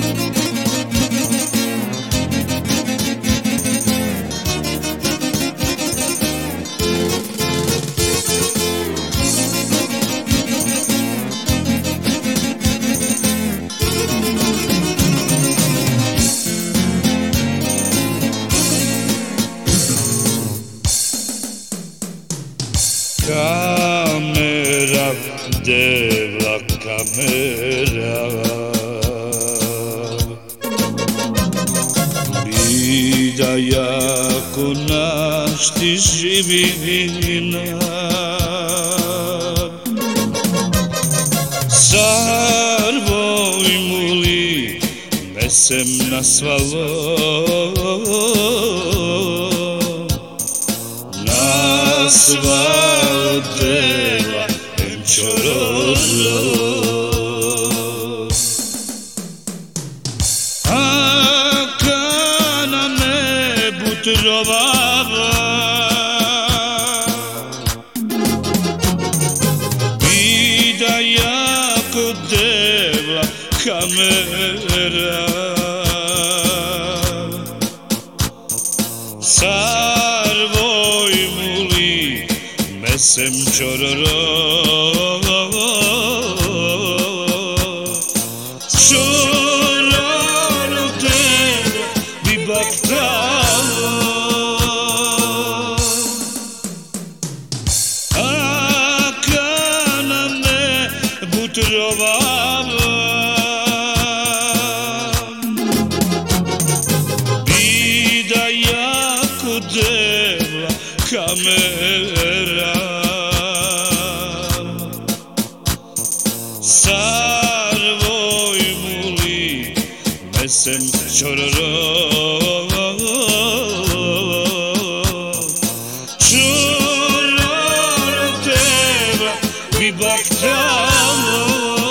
Kamera, devla kamera, bi da jako našti živina. Sarvoj muli mesem nasvalo, nasvalo deva em čororo. Aka na nebu trovava, vida jako deva kamera. Sarvoj muli mesem čororo, čororo deva bi baktalo. Aka na nebu trovava, vida jako deva kamera. Sarvoj muli mesem čororo, čororo deva bi baktalo.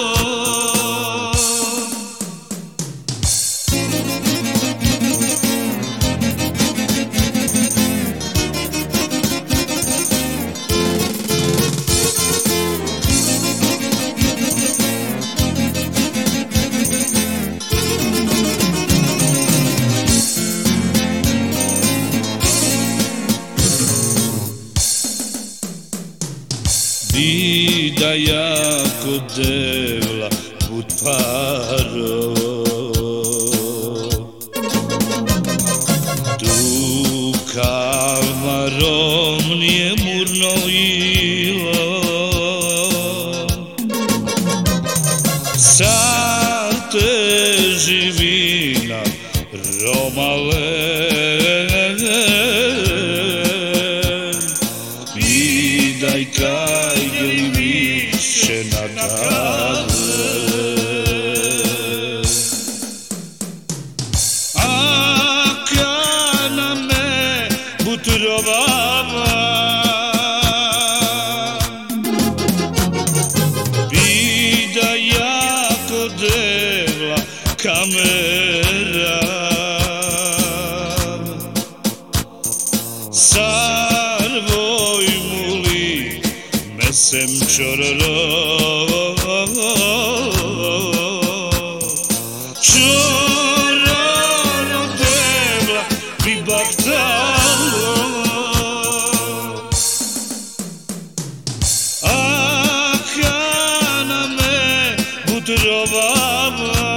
Vida jako devla put paro, tu kalmarom nije murno ilo. Sa te živina romale, vidaj kaj je više nadale. Aka na nebu trovava, vida jako devla kamera. Sarvoj muli mesem čororo, čororo deva bi baktalo. Aka na nebu trovava,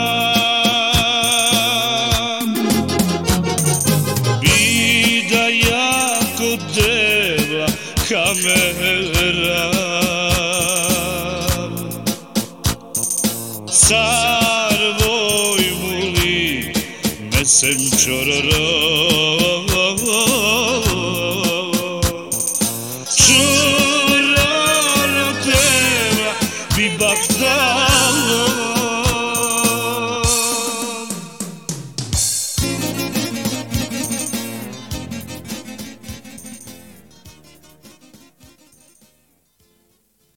vida jako deva kamera. Sarvoj muli mesem čororo,